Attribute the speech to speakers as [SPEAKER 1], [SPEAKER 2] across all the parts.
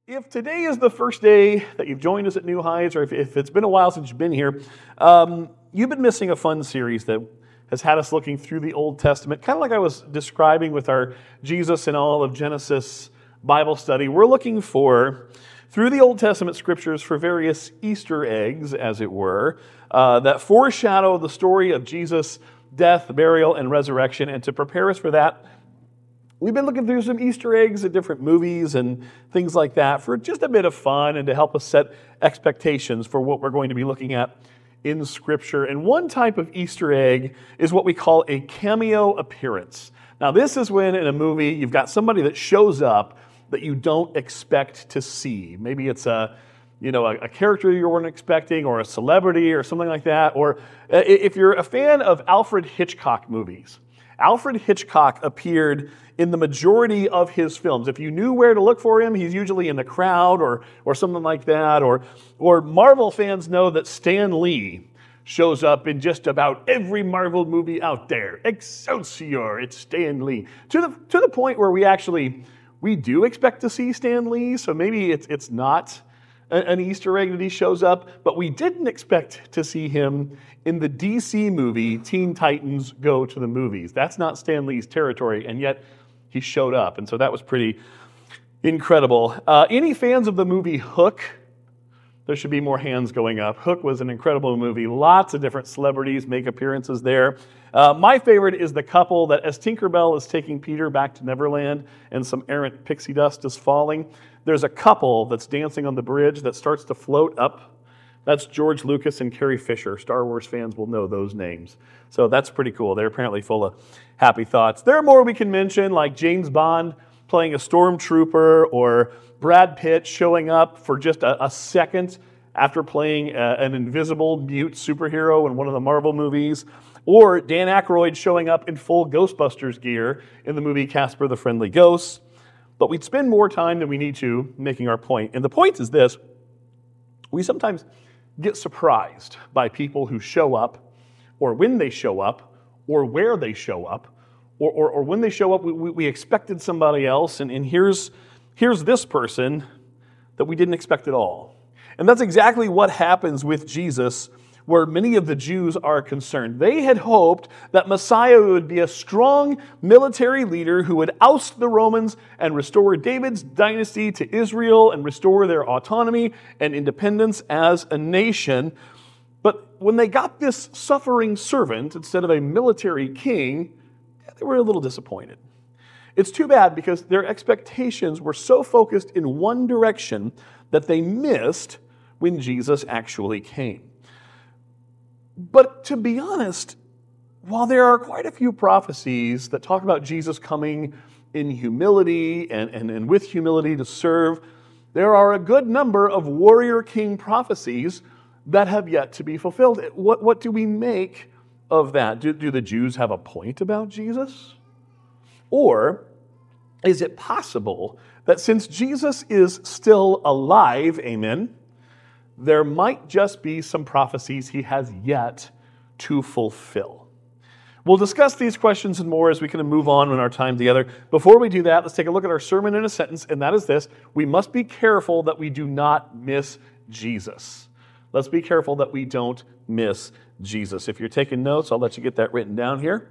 [SPEAKER 1] If today is the first day that you've joined us at New Heights, or if it's been a while since you've been here, you've been missing a fun series that has had us looking through the Old Testament, kind of like I was describing with our Jesus and all of Genesis Bible study. We're looking through the Old Testament scriptures, for various Easter eggs, as it were, that foreshadow the story of Jesus' death, burial, and resurrection. And to prepare us for that, we've been looking through some Easter eggs at different movies and things like that for just a bit of fun and to help us set expectations for what we're going to be looking at in Scripture. And one type of Easter egg is what we call a cameo appearance. Now, this is when in a movie you've got somebody that shows up that you don't expect to see. Maybe it's a character you weren't expecting, or a celebrity or something like that. Or if you're a fan of Alfred Hitchcock movies, Alfred Hitchcock appeared in the majority of his films. If you knew where to look for him, he's usually in the crowd or something like that. Or Marvel fans know that Stan Lee shows up in just about every Marvel movie out there. Excelsior, it's Stan Lee. To the point where we do expect to see Stan Lee, so maybe it's not an Easter egg that he shows up, but we didn't expect to see him in the DC movie Teen Titans Go to the Movies. That's not Stan Lee's territory, and yet he showed up, and so that was pretty incredible. Any fans of the movie Hook? There should be more hands going up. Hook was an incredible movie. Lots of different celebrities make appearances there. My favorite is the couple that, as Tinkerbell is taking Peter back to Neverland and some errant pixie dust is falling, there's a couple that's dancing on the bridge that starts to float up. That's George Lucas and Carrie Fisher. Star Wars fans will know those names. So that's pretty cool. They're apparently full of happy thoughts. There are more we can mention, like James Bond playing a stormtrooper, or Brad Pitt showing up for just a second after playing an invisible mute superhero in one of the Marvel movies, or Dan Aykroyd showing up in full Ghostbusters gear in the movie Casper the Friendly Ghost. But we'd spend more time than we need to making our point. And the point is this: we sometimes get surprised by people who show up, or when they show up, or where they show up, or when they show up, we expected somebody else, and here's this person that we didn't expect at all. And that's exactly what happens with Jesus, where many of the Jews are concerned. They had hoped that Messiah would be a strong military leader who would oust the Romans and restore David's dynasty to Israel and restore their autonomy and independence as a nation. But when they got this suffering servant instead of a military king, they were a little disappointed. It's too bad, because their expectations were so focused in one direction that they missed when Jesus actually came. But to be honest, while there are quite a few prophecies that talk about Jesus coming in humility and with humility to serve, there are a good number of warrior king prophecies that have yet to be fulfilled. What do we make of that? Do the Jews have a point about Jesus? Or is it possible that since Jesus is still alive, amen, there might just be some prophecies he has yet to fulfill? We'll discuss these questions and more as we kind of move on in our time together. Before we do that, let's take a look at our sermon in a sentence, and that is this: we must be careful that we do not miss Jesus. Let's be careful that we don't miss Jesus. If you're taking notes, I'll let you get that written down here.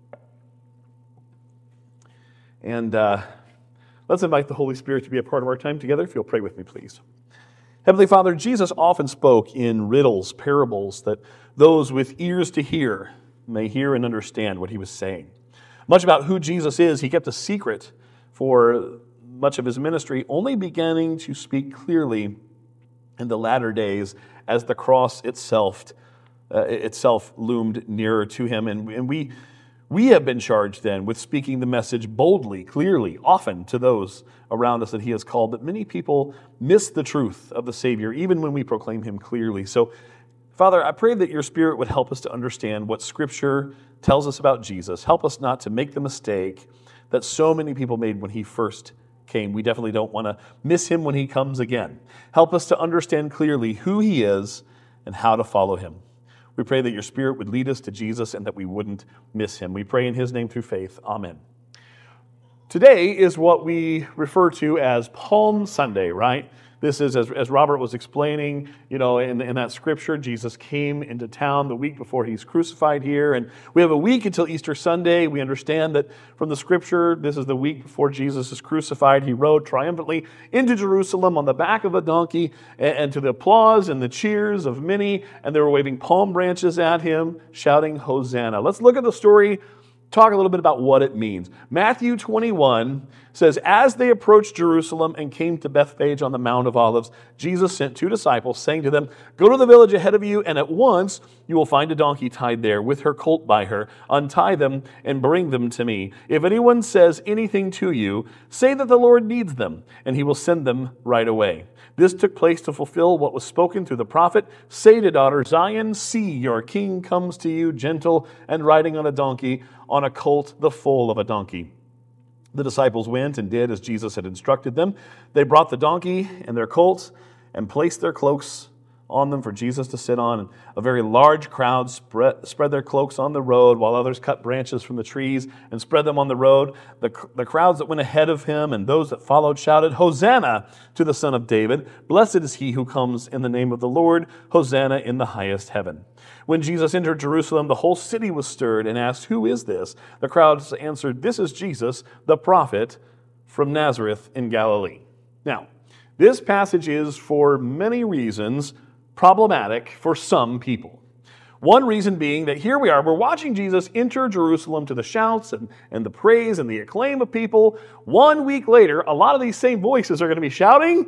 [SPEAKER 1] And let's invite the Holy Spirit to be a part of our time together. If you'll pray with me, please. Heavenly Father, Jesus often spoke in riddles, parables, that those with ears to hear may hear and understand what he was saying. Much about who Jesus is, he kept a secret for much of his ministry, only beginning to speak clearly in the latter days as the cross itself loomed nearer to him. And we have been charged then with speaking the message boldly, clearly, often to those around us that he has called. But many people miss the truth of the Savior, even when we proclaim him clearly. So, Father, I pray that your Spirit would help us to understand what Scripture tells us about Jesus. Help us not to make the mistake that so many people made when he first came. We definitely don't want to miss him when he comes again. Help us to understand clearly who he is and how to follow him. We pray that your Spirit would lead us to Jesus and that we wouldn't miss him. We pray in his name through faith. Amen. Today is what we refer to as Palm Sunday, right? This is, as Robert was explaining, in that scripture, Jesus came into town the week before he's crucified here. And we have a week until Easter Sunday. We understand that from the scripture, this is the week before Jesus is crucified. He rode triumphantly into Jerusalem on the back of a donkey, and to the applause and the cheers of many, and they were waving palm branches at him, shouting, Hosanna. Let's look at the story, talk a little bit about what it means. Matthew 21 says, as they approached Jerusalem and came to Bethphage on the Mount of Olives, Jesus sent 2 disciples, saying to them, go to the village ahead of you, and at once you will find a donkey tied there with her colt by her. Untie them and bring them to me. If anyone says anything to you, say that the Lord needs them, and he will send them right away. This took place to fulfill what was spoken through the prophet. Say to daughter Zion, see, your king comes to you, gentle and riding on a donkey, on a colt, the foal of a donkey. The disciples went and did as Jesus had instructed them. They brought the donkey and their colt and placed their cloaks on them for Jesus to sit on. And a very large crowd spread their cloaks on the road, while others cut branches from the trees and spread them on the road. The crowds that went ahead of him and those that followed shouted, Hosanna to the Son of David. Blessed is he who comes in the name of the Lord. Hosanna in the highest heaven. When Jesus entered Jerusalem, the whole city was stirred and asked, who is this? The crowds answered, this is Jesus, the prophet from Nazareth in Galilee. Now, this passage is, for many reasons, problematic for some people. One reason being that here we are, we're watching Jesus enter Jerusalem to the shouts and the praise and the acclaim of people. 1 week later, a lot of these same voices are going to be shouting,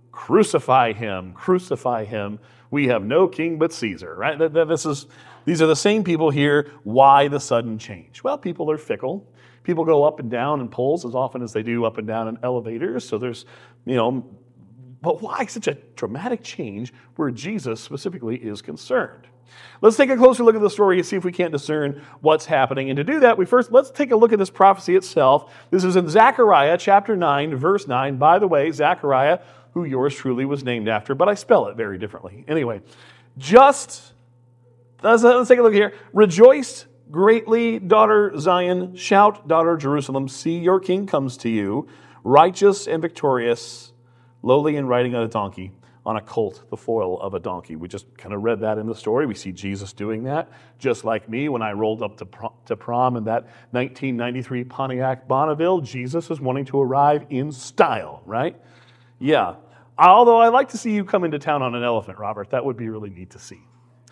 [SPEAKER 1] crucify him, crucify him. We have no king but Caesar, right? These are the same people here. Why the sudden change? Well, people are fickle. People go up and down in polls as often as they do up and down in elevators. So there's, but why such a dramatic change where Jesus specifically is concerned? Let's take a closer look at the story and see if we can't discern what's happening. And to do that, let's take a look at this prophecy itself. This is in Zechariah chapter 9, verse 9. By the way, Zechariah, who yours truly was named after, but I spell it very differently. Anyway, let's take a look here. Rejoice greatly, daughter Zion. Shout, daughter Jerusalem. See, your king comes to you, righteous and victorious, lowly and riding on a donkey, on a colt, the foal of a donkey. We just kind of read that in the story. We see Jesus doing that, just like me when I rolled up to prom in that 1993 Pontiac Bonneville. Jesus is wanting to arrive in style, right? Yeah. Although I'd like to see you come into town on an elephant, Robert. That would be really neat to see.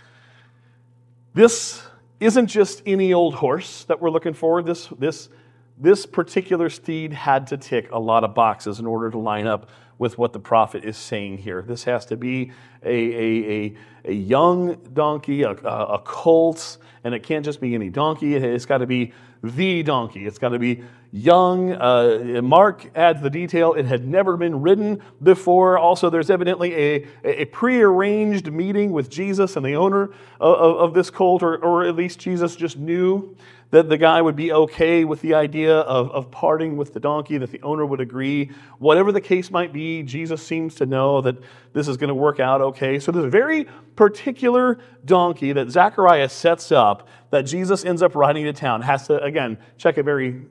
[SPEAKER 1] This isn't just any old horse that we're looking for. This particular steed had to tick a lot of boxes in order to line up with what the prophet is saying here. This has to be a young donkey, a colt, and it can't just be any donkey. It's got to be the donkey. It's got to be young. Mark adds the detail, it had never been ridden before. Also, there's evidently a prearranged meeting with Jesus and the owner of this colt, or at least Jesus just knew that the guy would be okay with the idea of parting with the donkey, that the owner would agree. Whatever the case might be, Jesus seems to know that this is going to work out okay. So there's a very particular donkey that Zechariah sets up that Jesus ends up riding to town. Has to, again, check a very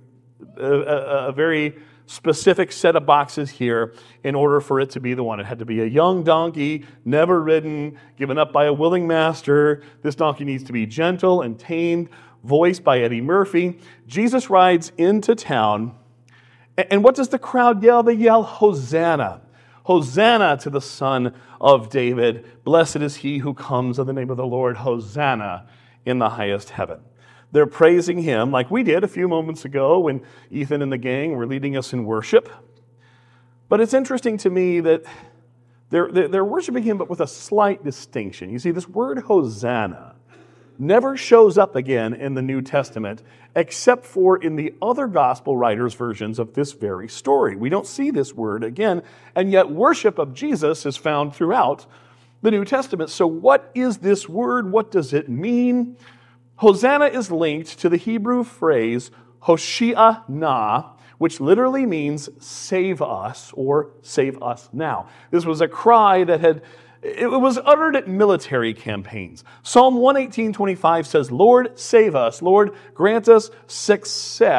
[SPEAKER 1] specific set of boxes here in order for it to be the one. It had to be a young donkey, never ridden, given up by a willing master. This donkey needs to be gentle and tamed, voiced by Eddie Murphy. Jesus rides into town, and what does the crowd yell? They yell, Hosanna. Hosanna to the Son of David. Blessed is he who comes in the name of the Lord. Hosanna in the highest heaven. They're praising him like we did a few moments ago when Ethan and the gang were leading us in worship. But it's interesting to me that they're worshiping him, but with a slight distinction. You see, this word Hosanna never shows up again in the New Testament except for in the other gospel writers' versions of this very story. We don't see this word again, and yet worship of Jesus is found throughout the New Testament. So what is this word? What does it mean? Hosanna is linked to the Hebrew phrase Hoshi'ah, which literally means save us or save us now. This was a cry that it was uttered at military campaigns. Psalm 118:25 says, Lord, save us. Lord, grant us success.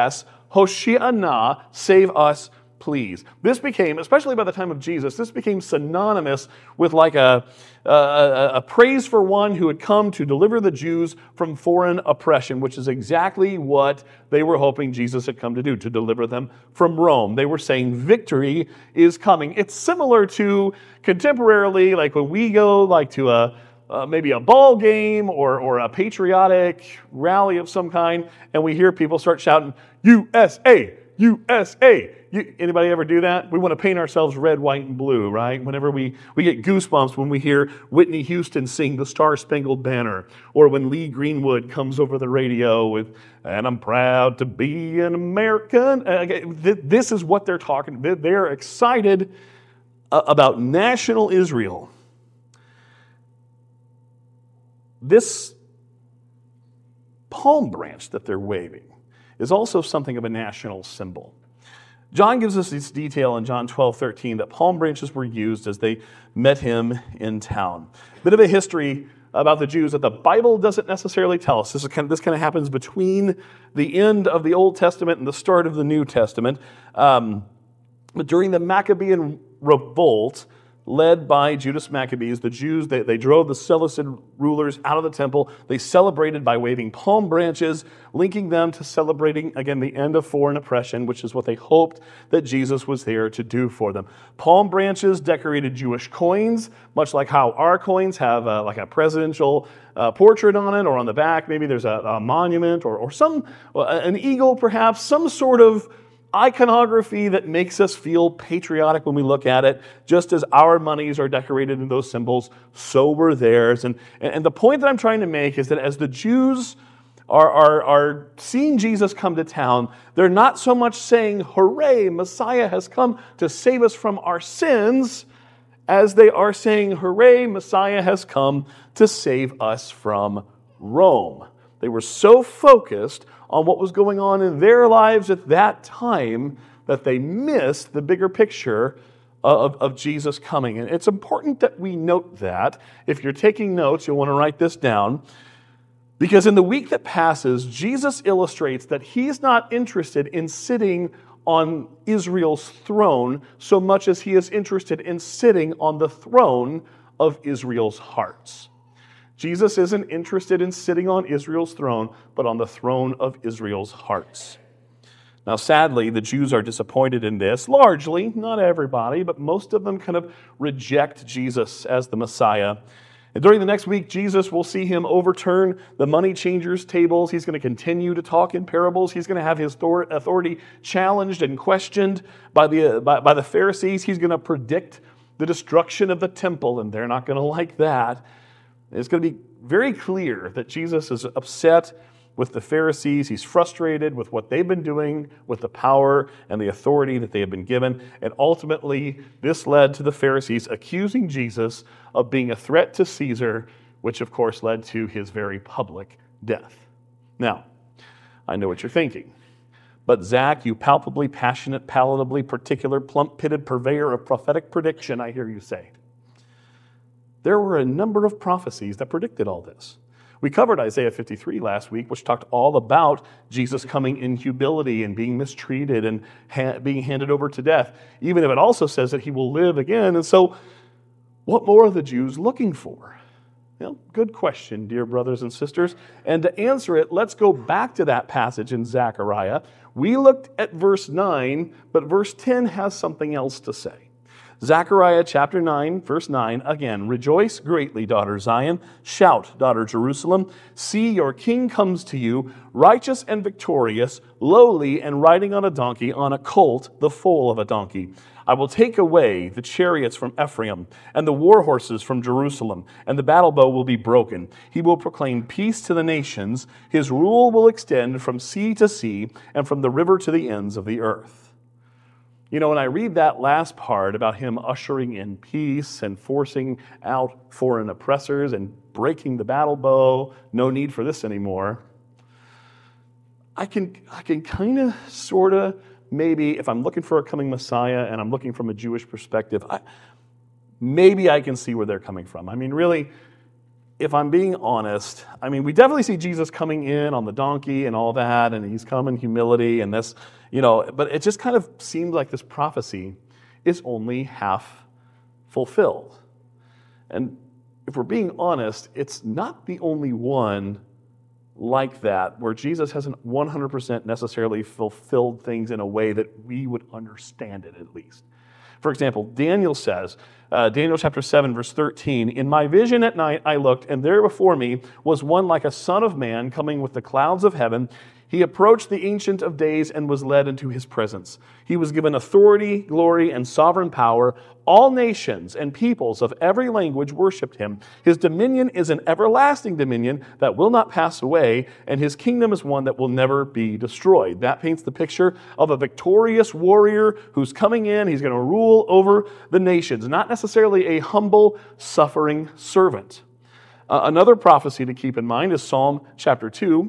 [SPEAKER 1] Hoshi'ana, save us, please. This became, especially by the time of Jesus, this became synonymous with like a praise for one who had come to deliver the Jews from foreign oppression, which is exactly what they were hoping Jesus had come to do, to deliver them from Rome. They were saying victory is coming. It's similar to contemporarily, like when we go like to maybe a ball game or a patriotic rally of some kind, and we hear people start shouting, USA, USA. Anybody ever do that? We want to paint ourselves red, white, and blue, right? Whenever we get goosebumps when we hear Whitney Houston sing the Star-Spangled Banner, or when Lee Greenwood comes over the radio with, and I'm proud to be an American. This is what they're talking. They're excited about national Israel. This palm branch that they're waving is also something of a national symbol. John gives us this detail in John 12:13 that palm branches were used as they met him in town. Bit of a history about the Jews that the Bible doesn't necessarily tell us. This kind of happens between the end of the Old Testament and the start of the New Testament. But during the Maccabean revolt, led by Judas Maccabees, the Jews, they drove the Seleucid rulers out of the temple. They celebrated by waving palm branches, linking them to celebrating, again, the end of foreign oppression, which is what they hoped that Jesus was there to do for them. Palm branches decorated Jewish coins, much like how our coins have like a presidential portrait on it, or on the back, maybe there's a monument, or an eagle perhaps, some sort of iconography that makes us feel patriotic when we look at it. Just as our monies are decorated in those symbols, so were theirs. And the point that I'm trying to make is that as the Jews are seeing Jesus come to town, they're not so much saying, hooray, Messiah has come to save us from our sins, as they are saying, hooray, Messiah has come to save us from Rome. They were so focused on what was going on in their lives at that time that they missed the bigger picture of Jesus coming. And it's important that we note that. If you're taking notes, you'll want to write this down. Because in the week that passes, Jesus illustrates that he's not interested in sitting on Israel's throne so much as he is interested in sitting on the throne of Israel's hearts. Jesus isn't interested in sitting on Israel's throne, but on the throne of Israel's hearts. Now, sadly, the Jews are disappointed in this. Largely, not everybody, but most of them kind of reject Jesus as the Messiah. And during the next week, Jesus will see him overturn the money changers' tables. He's going to continue to talk in parables. He's going to have his authority challenged and questioned by the Pharisees. He's going to predict the destruction of the temple, and they're not going to like that. It's going to be very clear that Jesus is upset with the Pharisees. He's frustrated with what they've been doing with the power and the authority that they have been given. And ultimately, this led to the Pharisees accusing Jesus of being a threat to Caesar, which of course led to his very public death. Now, I know what you're thinking. But Zach, you palpably passionate, palatably particular, plump-pitted purveyor of prophetic prediction, I hear you say. There were a number of prophecies that predicted all this. We covered Isaiah 53 last week, which talked all about Jesus coming in humility and being mistreated and being handed over to death, even if it also says that he will live again. And so, what more are the Jews looking for? Well, good question, dear brothers and sisters. And to answer it, let's go back to that passage in Zechariah. We looked at verse 9, but verse 10 has something else to say. Zechariah chapter 9, verse 9, again, rejoice greatly, daughter Zion. Shout, daughter Jerusalem. See, your king comes to you, righteous and victorious, lowly and riding on a donkey, on a colt, the foal of a donkey. I will take away the chariots from Ephraim and the war horses from Jerusalem, and the battle bow will be broken. He will proclaim peace to the nations. His rule will extend from sea to sea and from the river to the ends of the earth. You know, when I read that last part about him ushering in peace and forcing out foreign oppressors and breaking the battle bow, no need for this anymore, I can kind of, sort of, maybe, if I'm looking for a coming Messiah and I'm looking from a Jewish perspective, maybe I can see where they're coming from. I mean, really, if I'm being honest, I mean, we definitely see Jesus coming in on the donkey and all that, and he's come in humility and this, but it just kind of seems like this prophecy is only half fulfilled. And if we're being honest, it's not the only one like that, where Jesus hasn't 100% necessarily fulfilled things in a way that we would understand it, at least. For example, Daniel says, Daniel chapter 7, verse 13, "In my vision at night I looked, and there before me was one like a son of man coming with the clouds of heaven. He approached the Ancient of Days and was led into his presence. He was given authority, glory, and sovereign power. All nations and peoples of every language worshipped him. His dominion is an everlasting dominion that will not pass away, and his kingdom is one that will never be destroyed." That paints the picture of a victorious warrior who's coming in. He's going to rule over the nations, not necessarily a humble, suffering servant. Another prophecy to keep in mind is Psalm chapter 2,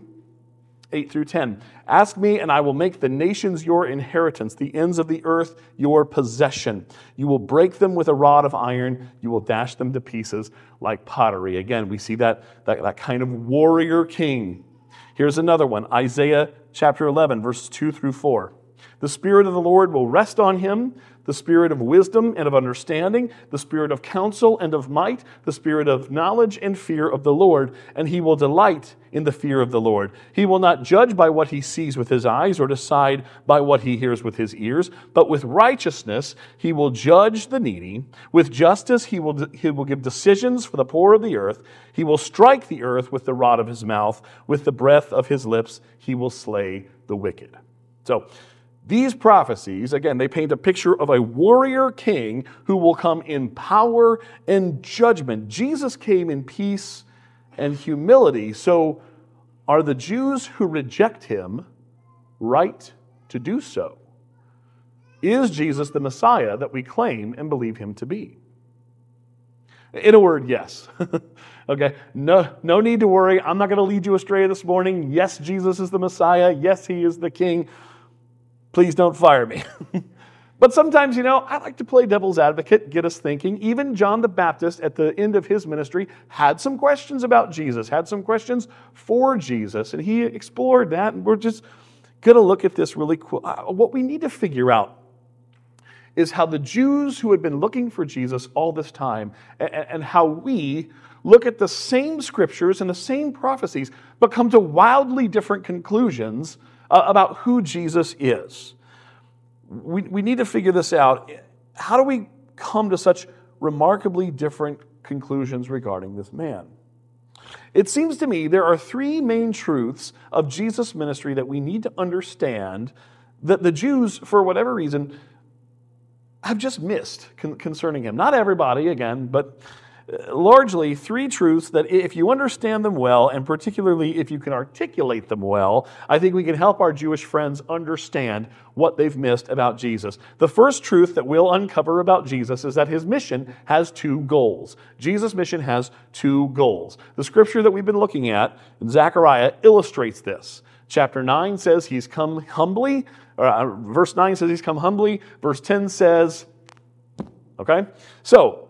[SPEAKER 1] 8 through 10. "Ask me, and I will make the nations your inheritance, the ends of the earth your possession. You will break them with a rod of iron. You will dash them to pieces like pottery." Again, we see that kind of warrior king. Here's another one, Isaiah chapter 11, verses 2 through 4. "The Spirit of the Lord will rest on him, the Spirit of wisdom and of understanding, the Spirit of counsel and of might, the Spirit of knowledge and fear of the Lord, and he will delight in the fear of the Lord. He will not judge by what he sees with his eyes or decide by what he hears with his ears, but with righteousness he will judge the needy. With justice he will give decisions for the poor of the earth. He will strike the earth with the rod of his mouth. With the breath of his lips he will slay the wicked." So, these prophecies, again, they paint a picture of a warrior king who will come in power and judgment. Jesus came in peace and humility. So are the Jews who reject him right to do so? Is Jesus the Messiah that we claim and believe him to be? In a word, yes. Okay, no need to worry. I'm not going to lead you astray this morning. Yes, Jesus is the Messiah. Yes, he is the King. Please don't fire me. But sometimes, I like to play devil's advocate, get us thinking. Even John the Baptist, at the end of his ministry, had some questions about Jesus, had some questions for Jesus, and he explored that, and we're just going to look at this really cool. What we need to figure out is how the Jews who had been looking for Jesus all this time, and how we look at the same scriptures and the same prophecies, but come to wildly different conclusions about who Jesus is. We need to figure this out. How do we come to such remarkably different conclusions regarding this man? It seems to me there are three main truths of Jesus' ministry that we need to understand that the Jews, for whatever reason, have just missed concerning him. Not everybody, again, but largely three truths that if you understand them well, and particularly if you can articulate them well, I think we can help our Jewish friends understand what they've missed about Jesus. The first truth that we'll uncover about Jesus is that his mission has two goals. Jesus' mission has two goals. The scripture that we've been looking at in Zechariah illustrates this. Chapter 9 says he's come humbly. Verse 9 says he's come humbly. Verse 10 says, okay? So,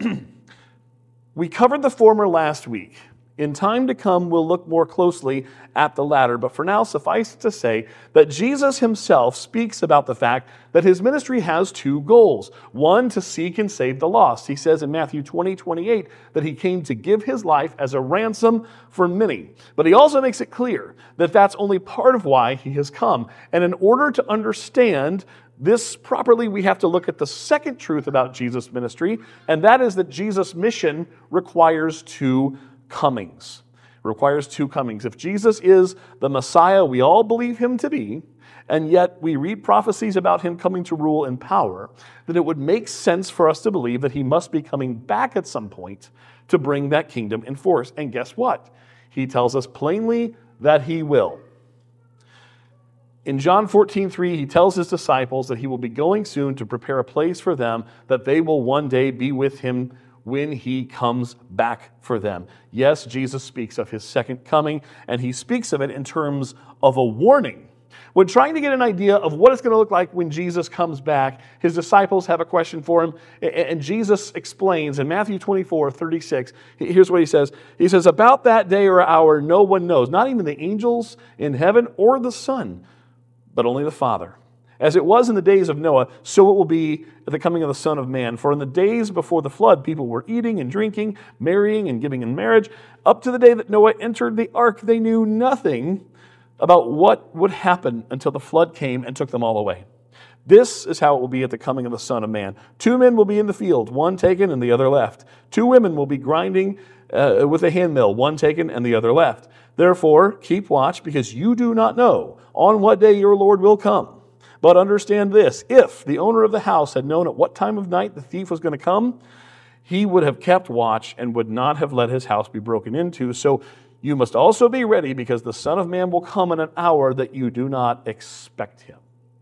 [SPEAKER 1] we covered the former last week. In time to come, we'll look more closely at the latter. But for now, suffice it to say that Jesus himself speaks about the fact that his ministry has two goals. One, to seek and save the lost. He says in Matthew 20:28 that he came to give his life as a ransom for many. But he also makes it clear that that's only part of why he has come. And in order to understand this properly, we have to look at the second truth about Jesus' ministry, and that is that Jesus' mission requires two comings. It requires two comings. If Jesus is the Messiah we all believe him to be, and yet we read prophecies about him coming to rule in power, then it would make sense for us to believe that he must be coming back at some point to bring that kingdom in force. And guess what? He tells us plainly that he will. In John 14:3, he tells his disciples that he will be going soon to prepare a place for them, that they will one day be with him when he comes back for them. Yes, Jesus speaks of his second coming, and he speaks of it in terms of a warning. When trying to get an idea of what it's going to look like when Jesus comes back, his disciples have a question for him, and Jesus explains in Matthew 24:36. Here's what he says. He says, "About that day or hour no one knows, not even the angels in heaven or the Son, but only the Father. As it was in the days of Noah, so it will be at the coming of the Son of Man. For in the days before the flood, people were eating and drinking, marrying and giving in marriage. Up to the day that Noah entered the ark, they knew nothing about what would happen until the flood came and took them all away. This is how it will be at the coming of the Son of Man. 2 men will be in the field, one taken and the other left. 2 women will be grinding with a handmill, one taken and the other left. Therefore, keep watch, because you do not know on what day your Lord will come. But understand this, if the owner of the house had known at what time of night the thief was going to come, he would have kept watch and would not have let his house be broken into. So you must also be ready, because the Son of Man will come in an hour that you do not expect him."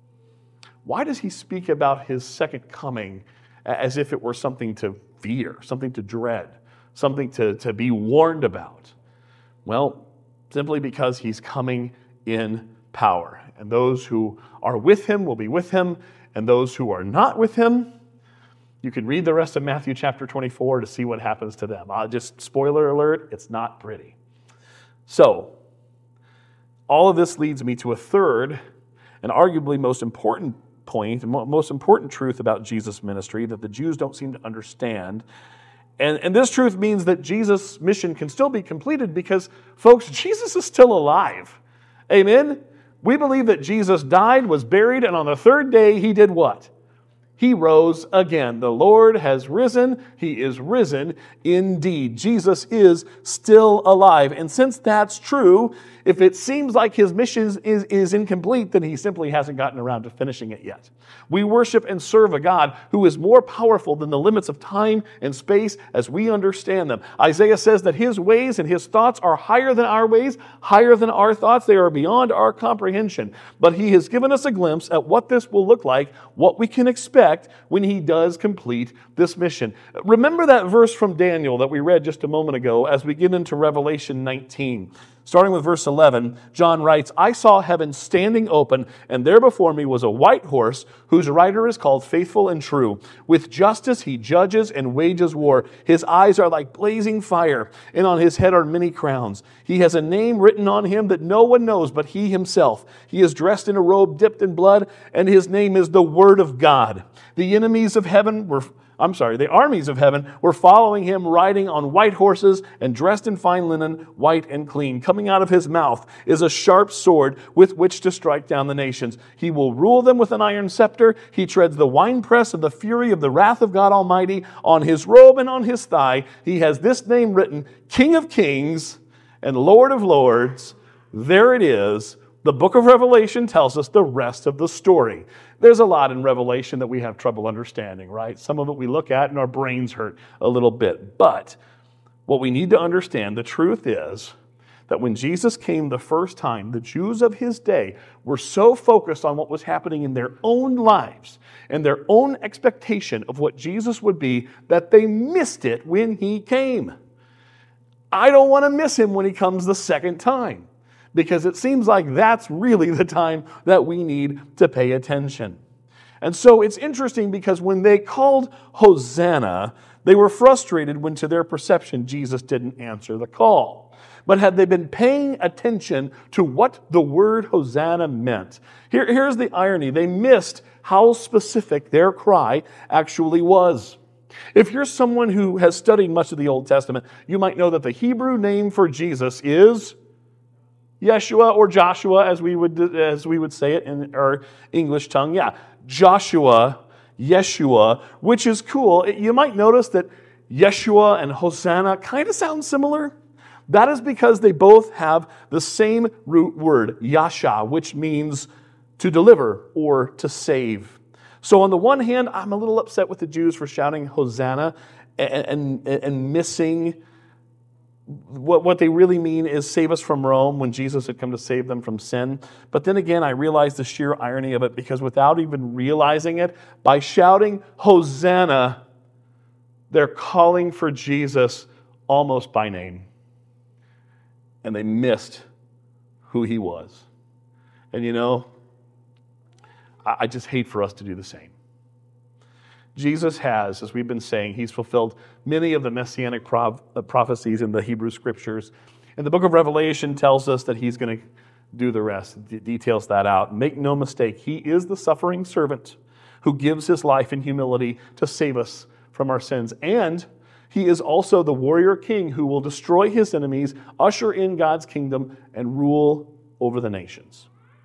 [SPEAKER 1] Why does he speak about his second coming as if it were something to fear, something to dread, something to be warned about? Well, simply because he's coming in power. And those who are with him will be with him, and those who are not with him, you can read the rest of Matthew chapter 24 to see what happens to them. Just spoiler alert, it's not pretty. So, all of this leads me to a third and arguably most important point, most important truth about Jesus' ministry that the Jews don't seem to understand. And this truth means that Jesus' mission can still be completed because, folks, Jesus is still alive. Amen? We believe that Jesus died, was buried, and on the third day he did what? He rose again. The Lord has risen. He is risen indeed. Jesus is still alive. And since that's true, if it seems like his mission is incomplete, then he simply hasn't gotten around to finishing it yet. We worship and serve a God who is more powerful than the limits of time and space as we understand them. Isaiah says that his ways and his thoughts are higher than our ways, higher than our thoughts. They are beyond our comprehension. But he has given us a glimpse at what this will look like, what we can expect when he does complete this mission. Remember that verse from Daniel that we read just a moment ago as we get into Revelation 19. Starting with verse 11, John writes, "I saw heaven standing open, and there before me was a white horse, whose rider is called Faithful and True. With justice he judges and wages war. His eyes are like blazing fire, and on his head are many crowns. He has a name written on him that no one knows but he himself. He is dressed in a robe dipped in blood, and his name is the Word of God. The armies of heaven were following him, riding on white horses and dressed in fine linen, white and clean. Coming out of his mouth is a sharp sword with which to strike down the nations. He will rule them with an iron scepter. He treads the winepress of the fury of the wrath of God Almighty. On his robe and on his thigh, he has this name written, King of Kings and Lord of Lords." There it is. The book of Revelation tells us the rest of the story. There's a lot in Revelation that we have trouble understanding, right? Some of it we look at and our brains hurt a little bit. But what we need to understand, the truth is that when Jesus came the first time, the Jews of his day were so focused on what was happening in their own lives and their own expectation of what Jesus would be that they missed it when he came. I don't want to miss him when he comes the second time, because it seems like that's really the time that we need to pay attention. And so it's interesting because when they called Hosanna, they were frustrated when to their perception Jesus didn't answer the call. But had they been paying attention to what the word Hosanna meant, here's the irony. They missed how specific their cry actually was. If you're someone who has studied much of the Old Testament, you might know that the Hebrew name for Jesus is Yeshua, or Joshua, as we would say it in our English tongue. Yeah, Joshua, Yeshua, which is cool. You might notice that Yeshua and Hosanna kind of sound similar. That is because they both have the same root word, Yasha, which means to deliver or to save. So on the one hand, I'm a little upset with the Jews for shouting Hosanna and missing what they really mean is save us from Rome, when Jesus had come to save them from sin. But then again, I realize the sheer irony of it, because without even realizing it, by shouting Hosanna, they're calling for Jesus almost by name. And they missed who he was. And I just hate for us to do the same. Jesus has, as we've been saying, he's fulfilled many of the messianic prophecies in the Hebrew Scriptures. And the book of Revelation tells us that he's going to do the rest. It details that out. Make no mistake, he is the suffering servant who gives his life in humility to save us from our sins. And he is also the warrior king who will destroy his enemies, usher in God's kingdom, and rule over the nations.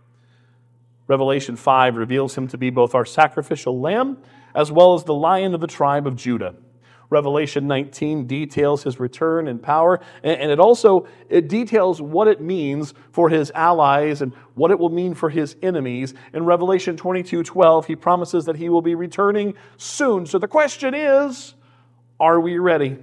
[SPEAKER 1] Revelation 5 reveals him to be both our sacrificial lamb as well as the Lion of the tribe of Judah. Revelation 19 details his return in power, and it details what it means for his allies and what it will mean for his enemies. In Revelation 22:12, he promises that he will be returning soon. So the question is, are we ready?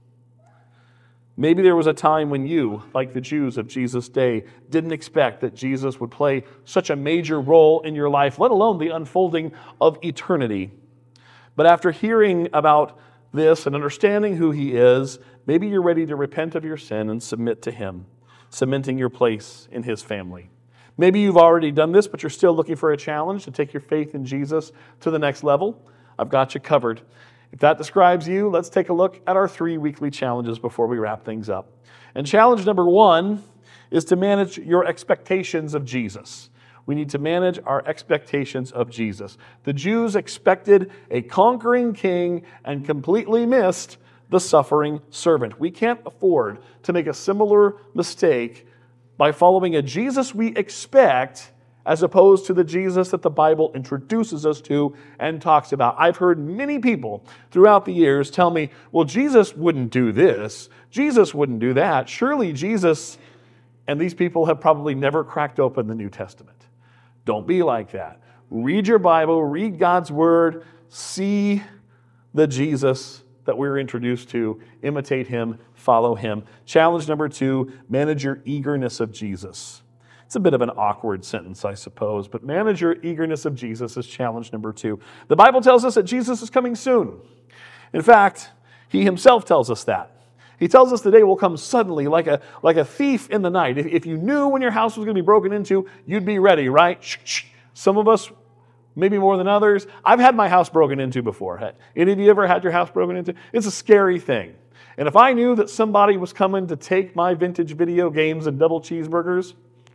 [SPEAKER 1] Maybe there was a time when you, like the Jews of Jesus' day, didn't expect that Jesus would play such a major role in your life, let alone the unfolding of eternity. But after hearing about this and understanding who he is, maybe you're ready to repent of your sin and submit to him, cementing your place in his family. Maybe you've already done this, but you're still looking for a challenge to take your faith in Jesus to the next level. I've got you covered. If that describes you, let's take a look at our 3 weekly challenges before we wrap things up. And challenge number 1 is to manage your expectations of Jesus. We need to manage our expectations of Jesus. The Jews expected a conquering king and completely missed the suffering servant. We can't afford to make a similar mistake by following a Jesus we expect as opposed to the Jesus that the Bible introduces us to and talks about. I've heard many people throughout the years tell me, well, Jesus wouldn't do this. Jesus wouldn't do that. Surely Jesus, and these people have probably never cracked open the New Testament. Don't be like that. Read your Bible, read God's Word, see the Jesus that we're introduced to, imitate him, follow him. Challenge number 2, manage your eagerness of Jesus. It's a bit of an awkward sentence, I suppose, but manage your eagerness of Jesus is challenge number 2. The Bible tells us that Jesus is coming soon. In fact, he himself tells us that. He tells us the day will come suddenly, like a thief in the night. If you knew when your house was going to be broken into, you'd be ready, right? Some of us, maybe more than others. I've had my house broken into before. Any of you ever had your house broken into? It's a scary thing. And if I knew that somebody was coming to take my vintage video games and double cheeseburgers,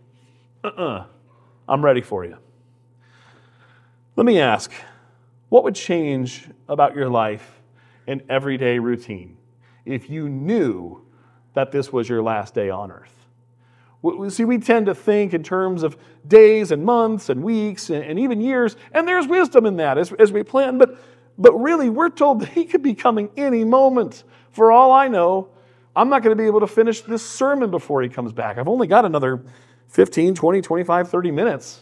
[SPEAKER 1] I'm ready for you. Let me ask, what would change about your life and everyday routine if you knew that this was your last day on earth? See, we tend to think in terms of days and months and weeks and even years, and there's wisdom in that as we plan, but really we're told that he could be coming any moment. For all I know, I'm not going to be able to finish this sermon before he comes back. I've only got another 15, 20, 25, 30 minutes.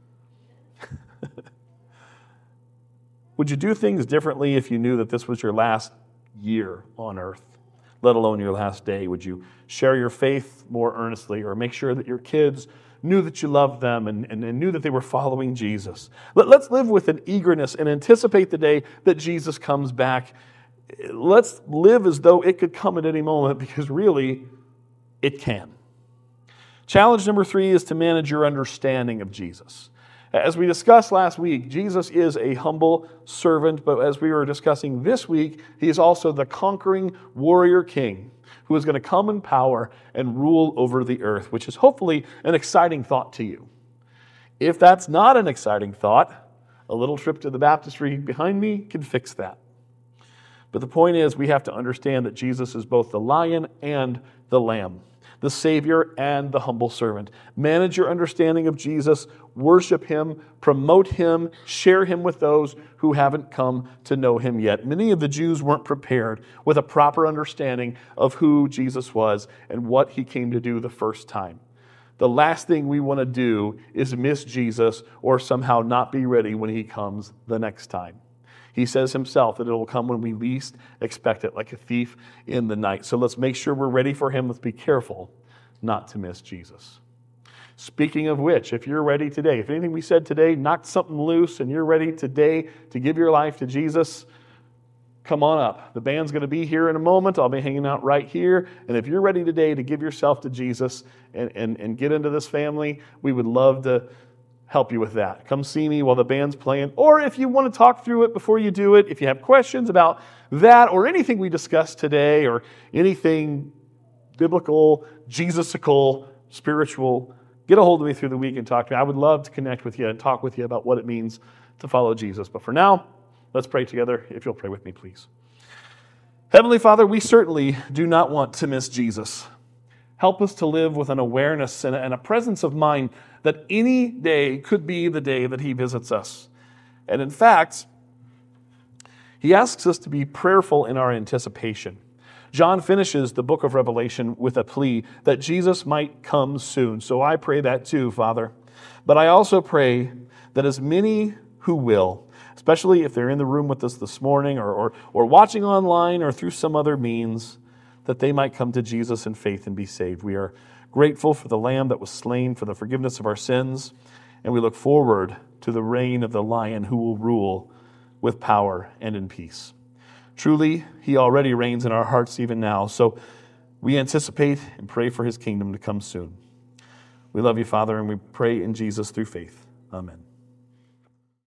[SPEAKER 1] Would you do things differently if you knew that this was your last year on earth, let alone your last day? Would you share your faith more earnestly or make sure that your kids knew that you loved them and knew that they were following Jesus? Let's live with an eagerness and anticipate the day that Jesus comes back. Let's live as though it could come at any moment, because really, it can. Challenge number 3 is to manage your understanding of Jesus. As we discussed last week, Jesus is a humble servant, but as we were discussing this week, he is also the conquering warrior king who is going to come in power and rule over the earth, which is hopefully an exciting thought to you. If that's not an exciting thought, a little trip to the baptistry behind me can fix that. But the point is, we have to understand that Jesus is both the lion and the lamb, the Savior and the humble servant. Manage your understanding of Jesus, worship him, promote him, share him with those who haven't come to know him yet. Many of the Jews weren't prepared with a proper understanding of who Jesus was and what he came to do the first time. The last thing we want to do is miss Jesus or somehow not be ready when he comes the next time. He says himself that it will come when we least expect it, like a thief in the night. So let's make sure we're ready for him. Let's be careful not to miss Jesus. Speaking of which, if you're ready today, if anything we said today knocked something loose and you're ready today to give your life to Jesus, come on up. The band's going to be here in a moment. I'll be hanging out right here. And if you're ready today to give yourself to Jesus and get into this family, we would love help you with that. Come see me while the band's playing. Or if you want to talk through it before you do it, if you have questions about that or anything we discussed today or anything biblical, Jesusical, spiritual, get a hold of me through the week and talk to me. I would love to connect with you and talk with you about what it means to follow Jesus. But for now, let's pray together. If you'll pray with me, please. Heavenly Father, we certainly do not want to miss Jesus. Help us to live with an awareness and a presence of mind that any day could be the day that he visits us. And in fact, he asks us to be prayerful in our anticipation. John finishes the book of Revelation with a plea that Jesus might come soon. So I pray that too, Father. But I also pray that as many who will, especially if they're in the room with us this morning or watching online or through some other means, that they might come to Jesus in faith and be saved. We are grateful for the Lamb that was slain for the forgiveness of our sins, and we look forward to the reign of the Lion who will rule with power and in peace. Truly, he already reigns in our hearts even now, so we anticipate and pray for his kingdom to come soon. We love you, Father, and we pray in Jesus through faith. Amen.